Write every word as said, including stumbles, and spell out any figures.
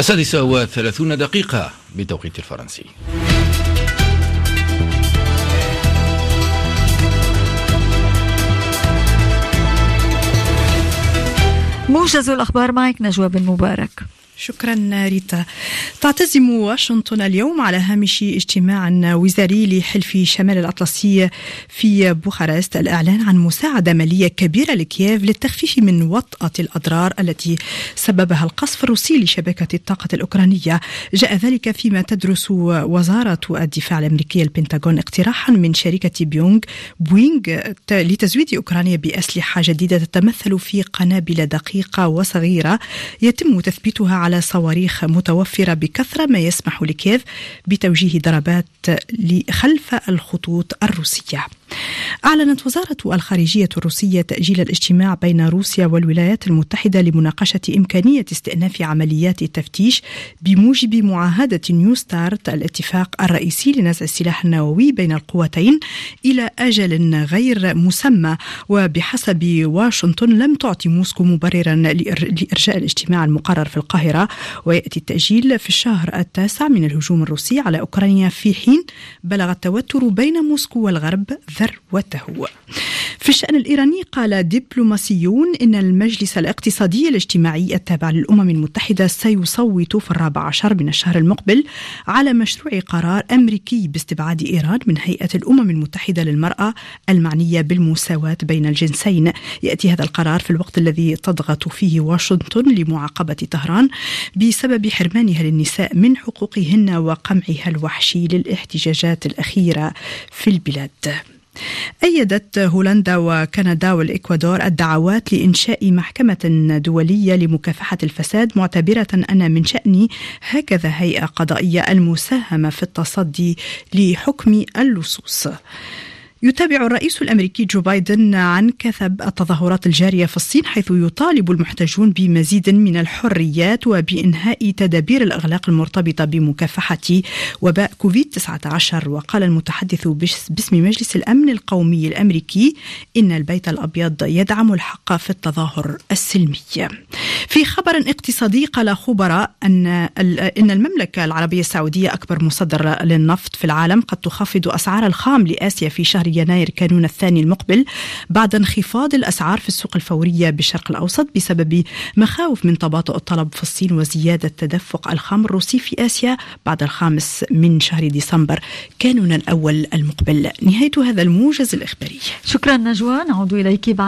السادسة وثلاثون دقيقة بتوقيت الفرنسي. موجز الأخبار معك نجوى بن مبارك. شكرا ريتا. تعتزم واشنطن اليوم على هامش اجتماع وزاري لحلف شمال الأطلسي في بوخارست الإعلان عن مساعدة مالية كبيرة لكييف للتخفيف من وطأة الأضرار التي سببها القصف الروسي لشبكة الطاقة الأوكرانية. جاء ذلك فيما تدرس وزارة الدفاع الأمريكية البنتاغون اقتراحا من شركة بيونغ بوينغ لتزويد أوكرانيا بأسلحة جديدة تتمثل في قنابل دقيقة وصغيرة يتم تثبيتها على صواريخ متوفرة بكثرة، ما يسمح لكييف بتوجيه ضربات خلف الخطوط الروسية. أعلنت وزارة الخارجية الروسية تأجيل الاجتماع بين روسيا والولايات المتحدة لمناقشة إمكانية استئناف عمليات التفتيش بموجب معاهدة نيو ستارت، الاتفاق الرئيسي لنزع السلاح النووي بين القوتين، إلى أجل غير مسمى. وبحسب واشنطن لم تعطي موسكو مبررا لإرجاء الاجتماع المقرر في القاهرة، ويأتي التأجيل في الشهر التاسع من الهجوم الروسي على أوكرانيا في حين بلغ التوتر بين موسكو والغرب ذروته. في الشأن الإيراني قال دبلوماسيون إن المجلس الاقتصادي الاجتماعي التابع للأمم المتحدة سيصوت في الرابع عشر من الشهر المقبل على مشروع قرار أمريكي باستبعاد إيران من هيئة الأمم المتحدة للمرأة المعنية بالمساواة بين الجنسين. يأتي هذا القرار في الوقت الذي تضغط فيه واشنطن لمعاقبة طهران بسبب حرمانها للنساء من حقوقهن وقمعها الوحشي للاحتجاجات الأخيرة في البلاد. أيدت هولندا وكندا والإكوادور الدعوات لإنشاء محكمة دولية لمكافحة الفساد، معتبرة أن من شأن هكذا هيئة قضائية المساهمة في التصدي لحكم اللصوص. يتابع الرئيس الأمريكي جو بايدن عن كثب التظاهرات الجارية في الصين، حيث يطالب المحتجون بمزيد من الحريات وبإنهاء تدابير الإغلاق المرتبطة بمكافحة وباء كوفيد تسعة عشر. وقال المتحدث باسم مجلس الأمن القومي الأمريكي إن البيت الأبيض يدعم الحق في التظاهر السلمي. في خبر اقتصادي، قال خبراء أن إن المملكة العربية السعودية أكبر مصدر للنفط في العالم قد تخفض أسعار الخام لآسيا في شهر يناير كانون الثاني المقبل بعد انخفاض الأسعار في السوق الفورية بالشرق الأوسط بسبب مخاوف من تباطؤ الطلب في الصين وزيادة تدفق الخام الروسي في آسيا بعد الخامس من شهر ديسمبر كانون الأول المقبل. نهاية هذا الموجز الإخباري. شكرا نجوى، نعود إليك بعد